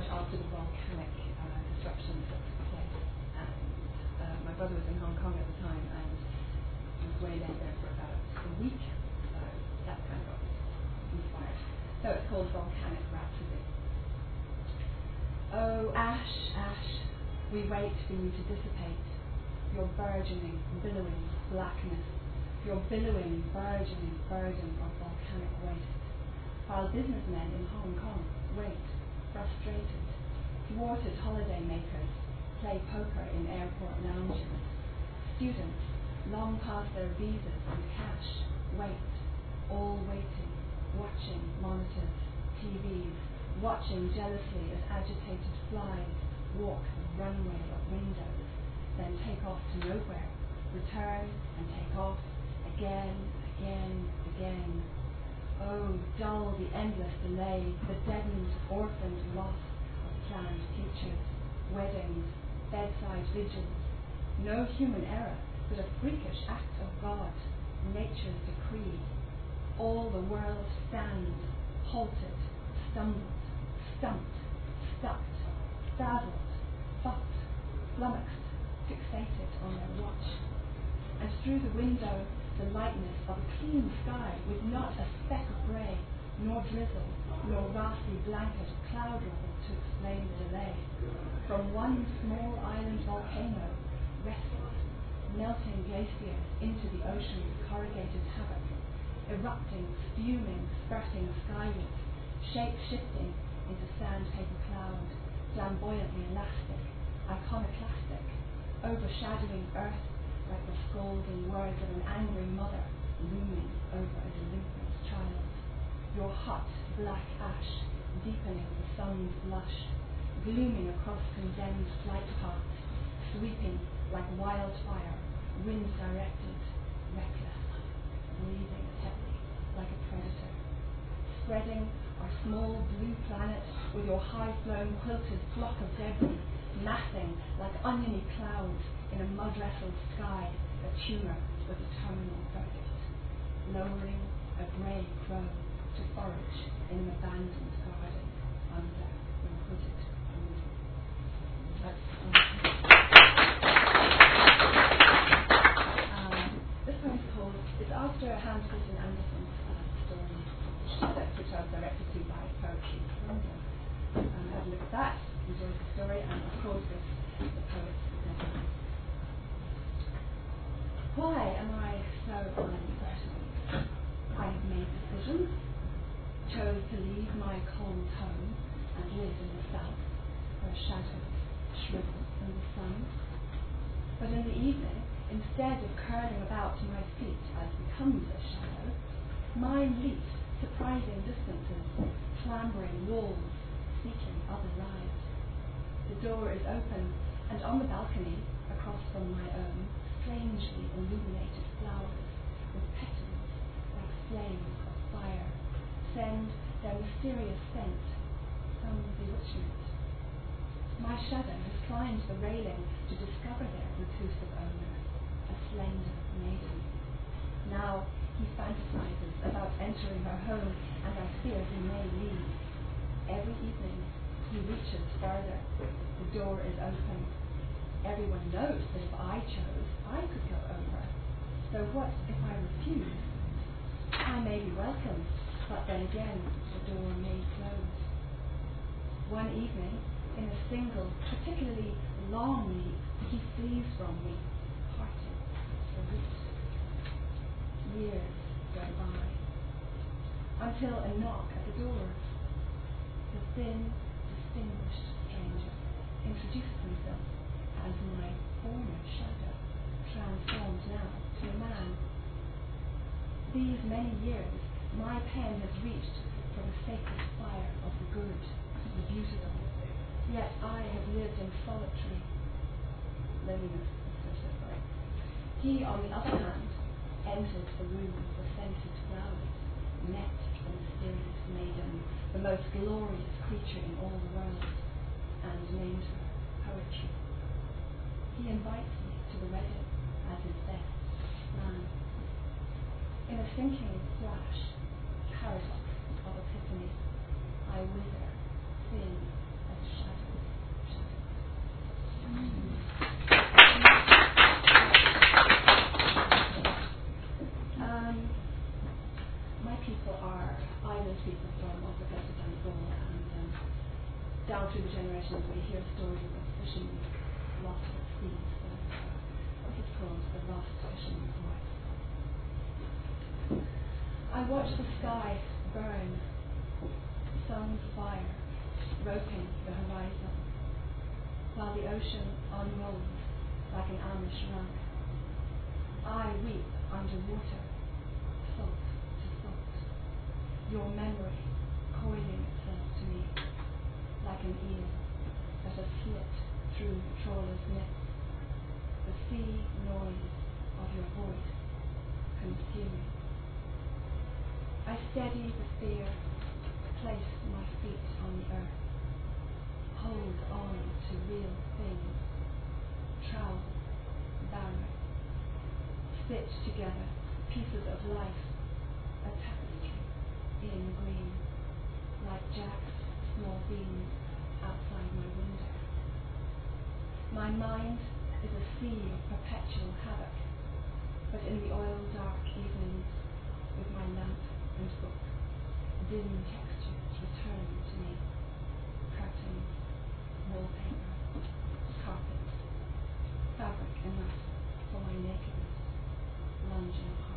much after the volcanic disruption that took place. And my brother was in Hong Kong at the time and was waylaid there for about a week. So that kind of got inspired. So it's called Volcanic Rhapsody. Oh, ash, ash, we wait for you to dissipate your burgeoning, billowing blackness, your billowing, burgeoning burden of volcanic waste, while businessmen in Hong Kong wait, frustrated. Thwarted holidaymakers play poker in airport lounges. Students, long past their visas and cash, wait, all waiting, watching monitors, TVs, watching jealously as agitated flies walk the runway of windows, then take off to nowhere, return and take off, again, again, again. Oh, dull the endless delay, the deadened, orphaned loss of planned futures, weddings, bedside vigils. No human error, but a freakish act of God, nature's decree. All the world stands, halted, stumbled, stumped, stuck, dazzled, fucked, flummoxed, fixated on their watch. And through the window, the lightness of a clean sky with not a speck of grey, nor drizzle, nor raspy blanket of cloud rubble to explain the delay. From one small island volcano, restless, melting glaciers into the ocean's corrugated havoc, erupting, spuming, spurting skyward, shape-shifting into sandpaper cloud, flamboyantly elastic, iconoclastic, overshadowing Earth like the scolding words of an angry mother looming over a delinquent child. Your hot, black ash deepening the sun's blush, glooming across condemned flight paths, sweeping like wildfire, wind-directed, reckless, breathing heavily like a predator. Spreading our small blue planet with your high-flown quilted flock of debris, massing like oniony clouds in a mud-wrestled sky, a tumour with a terminal verdict. Lowering a grey crow to forage in an abandoned garden under your hooded roof. This poem is called, it's after Hans Christian Andersen's story, Shadows, which I was directed to by Poetry London. Have a look at that, enjoy the story, and of course the poet's memory. Why am I so uncertain? I have made decisions, chose to leave my cold home and live in the south, where shadows shrivel from the sun. But in the evening, instead of curling about my feet as becomes a shadow, mine leaps surprising distances, clambering walls, seeking other lives. The door is open, and on the balcony, across from my own, strangely illuminated flowers with petals like flames of fire send their mysterious scent, some bewitchment. My shadow has climbed the railing to discover their reclusive owner, a slender maiden. Now he fantasizes about entering her home, and I fear he may leave. Every evening he reaches further. The door is open. Everyone knows that if I chose, I could go over. So what if I refuse? I may be welcome, but then again the door may close. One evening, in a single, particularly long leap, he flees from me, parting the route. Years go by, until a knock at the door. The thin, distinguished stranger introduces himself as my former shadow, transformed now to a man. These many years, my pen has reached for the sacred fire of the good, the beautiful. Yet I have lived in solitary loneliness. He, on the other hand, entered the room of the scented flowers, met the mysterious maiden, the most glorious creature in all the world, and named her Poetry. He invites me to the wedding as his best man. In a sinking flash, paradox of epiphany, I wither, thin as watch the sky burn, sun's fire roping the horizon, while the ocean unrolls like an Amish rug. I weep underwater, salt to salt, your memory coiling itself to me like an eel that has slipped through the trawler's nets, the sea noise of your voice consuming. I steady the fear, place my feet on the earth, hold on to real things, trowel, barrow, stitch together pieces of life, a tapestry in green, like Jack's small beams outside my window. My mind is a sea of perpetual havoc, but in the oil-dark evenings, with my lamp and book, dim textures return to me. Curtains, wallpaper, carpet, fabric enough for my nakedness, lunging heart.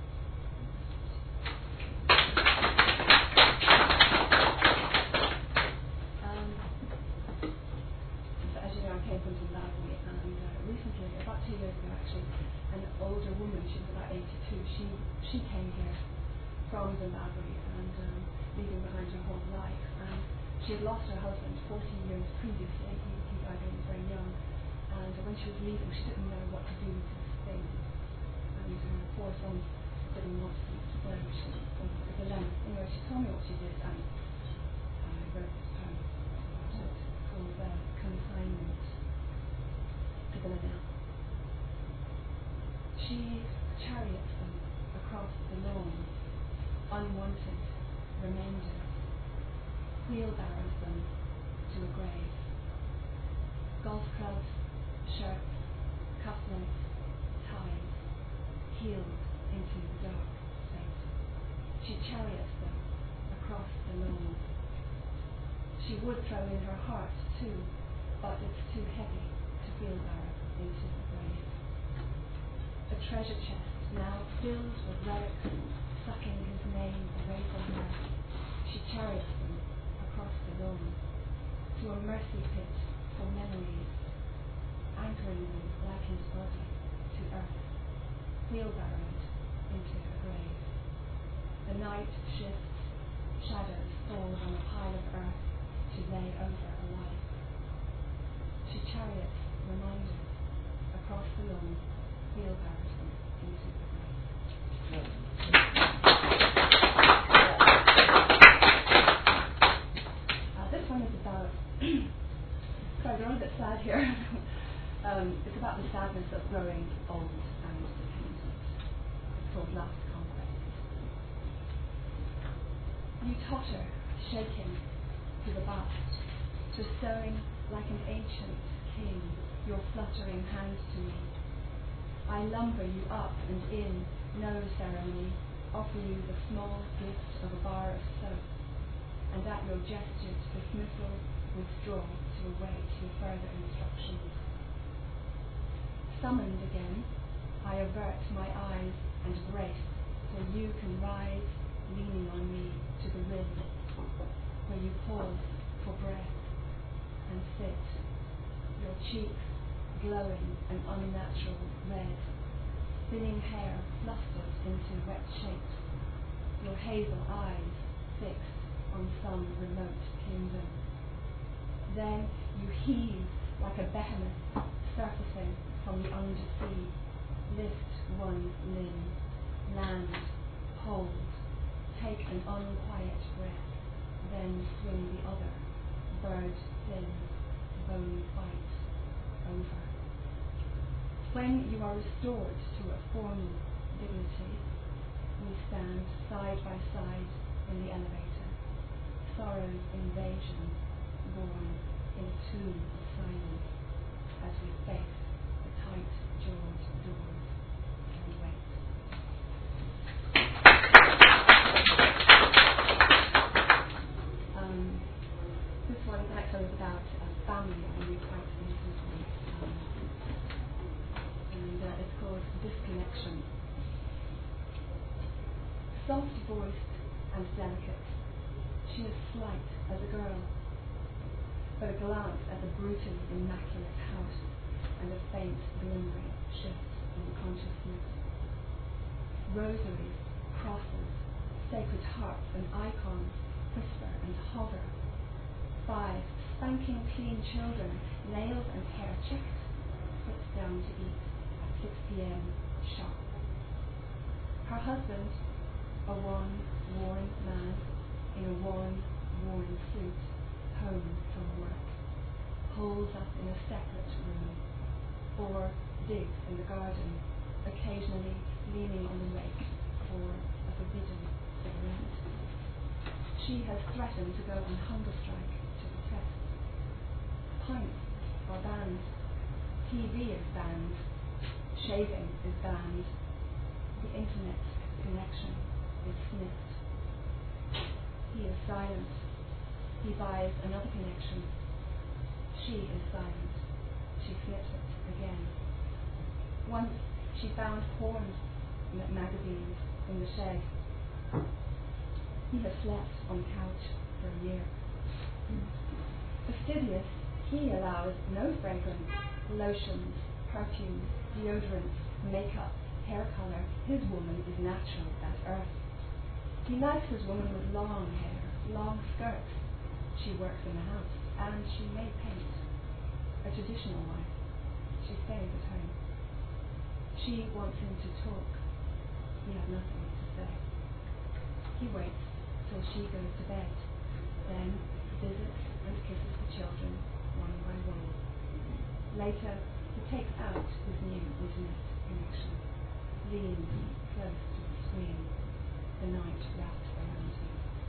As you know, I came from Zimbabwe, and recently, about 2 years ago actually, an older woman, she was about 82, she came here from Zimbabwe and leaving behind her whole life. And she had lost her husband 40 years previously. He died when he was very young. And when she was leaving, she didn't know what to do with his things. And her 4 sons didn't want to go. She was a dilemma. Anyway, she told me what she did, and I wrote this poem about it called Consignment to Villanelle. She chariots them across the lawn, unwanted remainders, wheelbarrows them to a grave. Golf clubs, shirts, cufflinks, ties, healed into the dark state. She chariots them across the lawn. She would throw in her heart too, but it's too heavy to wheelbarrow into the grave. A treasure chest now filled with relics, sucking his name away from her. She chariots them across the lawn to a mercy pit for memories, anchoring them like his body to earth, wheelbarrowed into her grave. The night shifts, shadows fall on a pile of earth to lay over a life. She chariots reminders across the lawn, wheelbarrows them into the grave. This one is about, sorry, they're all a bit sad here. It's about the sadness of growing old and dependent. It's called Last Conquest. You totter, shaking to the bust, bestowing like an ancient king your fluttering hand to me. I lumber you up and in, no ceremony, offer you the small gift of a bar of soap, and at your gestured dismissal, withdraw to await your further instructions. Summoned again, I avert my eyes and brace, so you can rise, leaning on me to the rim, where you pause for breath and sit, your cheeks glowing an unnatural red, thinning hair flustered into wet shapes, your hazel eyes fixed on some remote kingdom. Then you heave like a behemoth surfacing from the undersea, lift one limb, land, hold, take an unquiet breath, then swing the other, bird thin, bone white, over. When you are restored to a formal dignity, we stand side by side in the elevator, sorrow's invasion born in a tomb of silence as we face the tight-jawed doors and wait. This one actually is about a family I knew quite intimately, and it's called Disconnection. soft-voiced and delicate. She is slight as a girl, but a glance at the brutally immaculate house and a faint glimmering shift in consciousness. Rosaries, crosses, sacred hearts and icons whisper and hover. 5 spanking clean children, nails and hair checked, sits down to eat at 6 p.m. sharp. Her husband, a wan, worn man in a worn suit, home from work, holds up in a separate room, or digs in the garden, occasionally leaning on the rake for a forbidden cigarette. She has threatened to go on hunger strike to protest. Pints are banned. TV is banned. Shaving is banned. The internet connection is snipped. He is silent. He buys another connection. She is silent. She snips it again. Once she found porn magazines in the shed. He has slept on the couch for a year. Fastidious, he allows no fragrance, lotions, perfumes, deodorants, makeup, hair colour. His woman is natural as earth. He likes his woman with long hair, long skirts. She works in the house, and she may paint. A traditional wife. She stays at home. She wants him to talk. He has nothing to say. He waits till she goes to bed, then visits and kisses the children one by one. Later, he takes out his new internet connection, leans close to the screen, the night wrapped around him.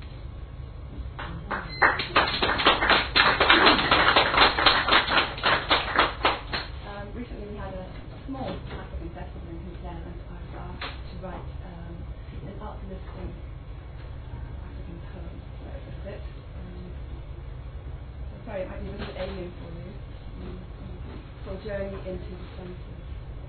Recently we had a small African festival in Hussein, and I was asked to write an uplifting African poem. So this is it. Sorry, it might be a little bit alien for you. For a journey into the senses.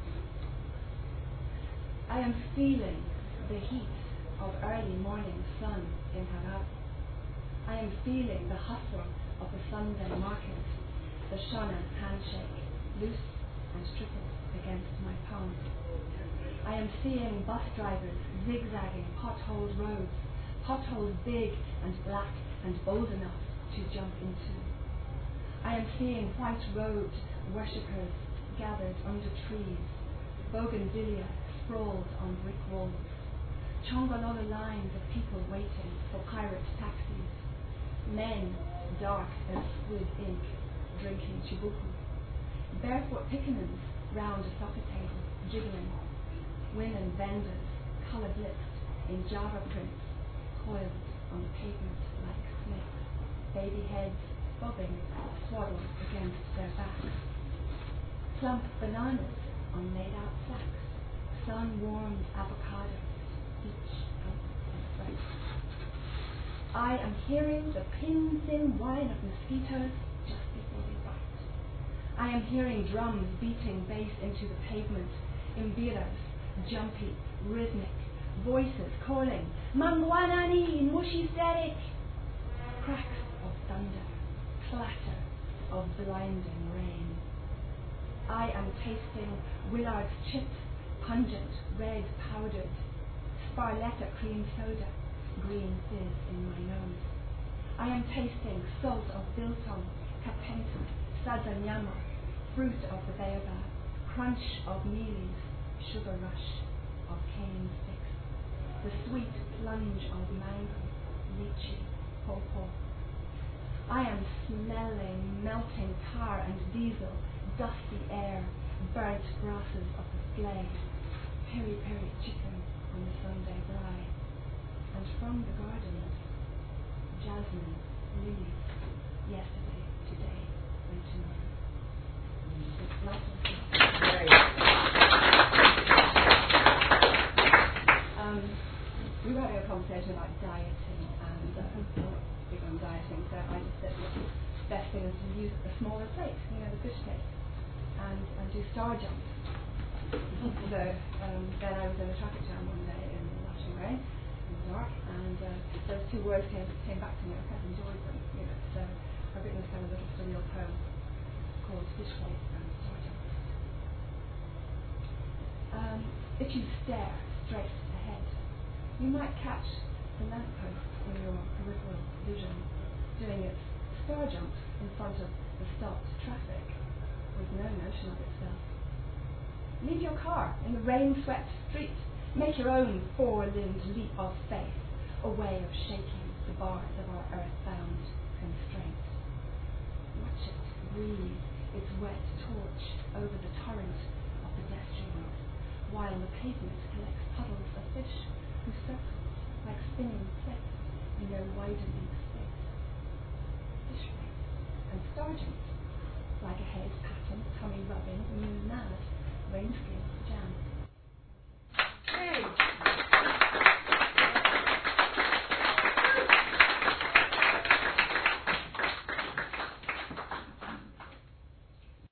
I am feeling the heat of early morning sun in Harab. I am feeling the hustle of the Sunday market, the Shona handshake, loose and triple against my palm. I am seeing bus drivers zigzagging potholed roads, potholes big and black and bold enough to jump into. I am seeing white-robed worshippers gathered under trees, bougainvillea sprawled on brick walls, Chongolola lines of people waiting for pirate taxis, men dark as squid ink drinking chibuku, barefoot piccaninnies round a soccer table jiggling, women vendors colour blitzed in Java prints coiled on the pavement like snakes, baby heads bobbing swaddled against their backs, plump bananas on laid out sacks, sun-warmed avocados, each out and fresh. I am hearing the pin-thin whine of mosquitoes just before they bite. I am hearing drums beating bass into the pavement, imbiras, jumpy, rhythmic, voices calling, Mangwanani, Mushisteric, cracks of thunder, clatter of blinding rain. I am tasting Willard's chips, pungent, red powdered, Sparletta cream soda, green fizz in my nose. I am tasting salt of biltong, kapenta, sazanyama, fruit of the baobab, crunch of mealies, sugar rush of cane sticks, the sweet plunge of mango, lychee, pawpaw. I am smelling melting tar and diesel, dusty air, burnt grasses of the splay, peri-peri chicken on the Sunday braai, and from the gardens, jasmine, lilies, yesterday, today, and tomorrow. We were having a conversation about dieting, and big on dieting, so I just said, look, the best thing is to use a smaller plate, the fish plate, and do star jumps. So then I was in a traffic jam one day in the Russian rain, in the dark, and those two words came back to me. I quite enjoyed them. So I've written this kind of little surreal poem called Fish Plates and Sergeants. If you stare straight ahead, you might catch the lamppost in your peripheral vision doing its star jump in front of the stopped traffic with no notion of itself. Leave your car in the rain-swept street. Make your own four-limbed leap of faith, a way of shaking the bars of our earth-bound constraints. Watch it breathe its wet torch over the torrent of pedestrians, while the pavement collects puddles of fish who circle like spinning plates in their widening space. Fish plates and sergeants, like a haze pattern tummy rubbing, new mad, rain-skin jam.